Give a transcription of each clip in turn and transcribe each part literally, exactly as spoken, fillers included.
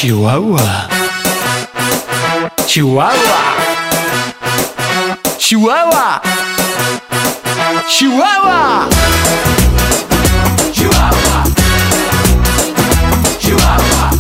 Chihuahua, Chihuahua, Chihuahua, Chihuahua, Chihuahua, Chihuahua,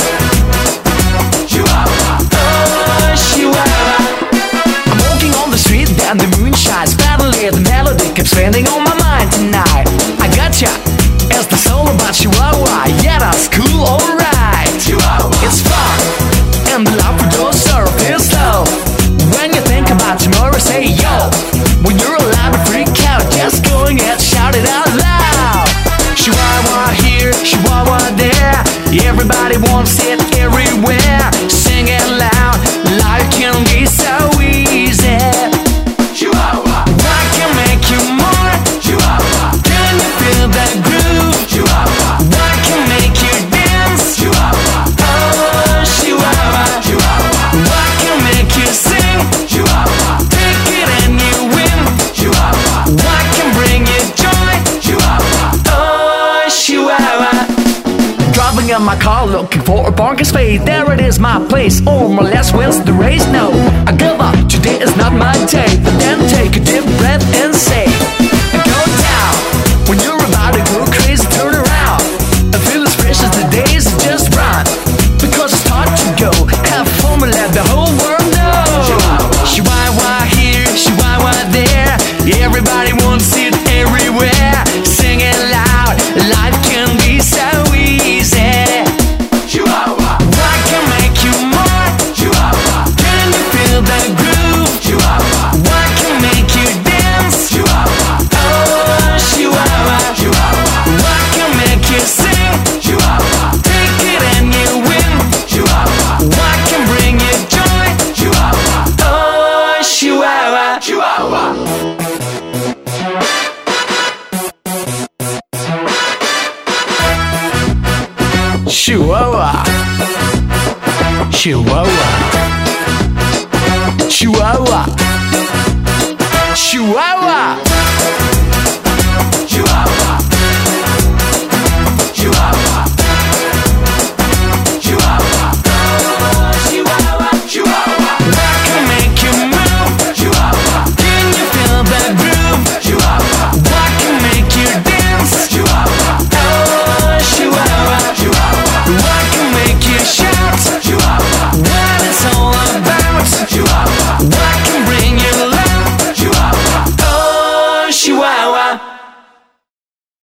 Chihuahua, oh, Chihuahua. I'm walking on the street, then the moon shines. Finally, the melody keeps spinning on my mind tonight. I gotcha, it's the song about Chihuahua. Yeah, that's cool, alright. Chihuahua, it's fun, and the love for those surf is slow. When you think about tomorrow, say yo. When you're allowed to freak out, just go and shout it out loud. Chihuahua here, Chihuahua there. Everybody wants it everywhere. Sing it loud, life can be so easy. Chihuahua, what can make you more? Chihuahua, can you feel that groove? Chihuahua, what can make you dance? Chihuahua, oh Chihuahua, Chihuahua, what can make you sing? Chihuahua, take it and you win. Chihuahua, what can bring you joy? Chihuahua, oh Chihuahua. Driving in my car looking for a parking space. There it is, my place. Or more or less wins the race. No, I give up. Today is not my day. But then take a deep breath and say, go down. When you're about to go crazy, turn around. I feel as fresh as the days just run. Because it's time to go. Have fun and let the whole world know. Chihuahua here, Chihuahua there. Everybody wants it everywhere. Sing it loud. Life can be so easy. Chihuahua, what can make you more? Chihuahua, can you feel that groove? Chihuahua, what can make you dance? Chihuahua, oh Chihuahua, Chihuahua, what can make you sing? Chihuahua, take it and you win. Chihuahua, what can bring you joy? Chihuahua, oh Chihuahua, Chihuahua. Chihuahua, Chihuahua, Chihuahua, Chihuahua, Chihuahua, Chihuahua, Chihuahua, Chihuahua, Chihuahua. What can make you move? Chihuahua, can you feel that groove? Chihuahua, what can make you dance? Chihuahua, oh Chihuahua, Chihuahua, what can make you shout? Chihuahua, what it's all about? Chihuahua, what can bring you love? Chihuahua, oh Chihuahua.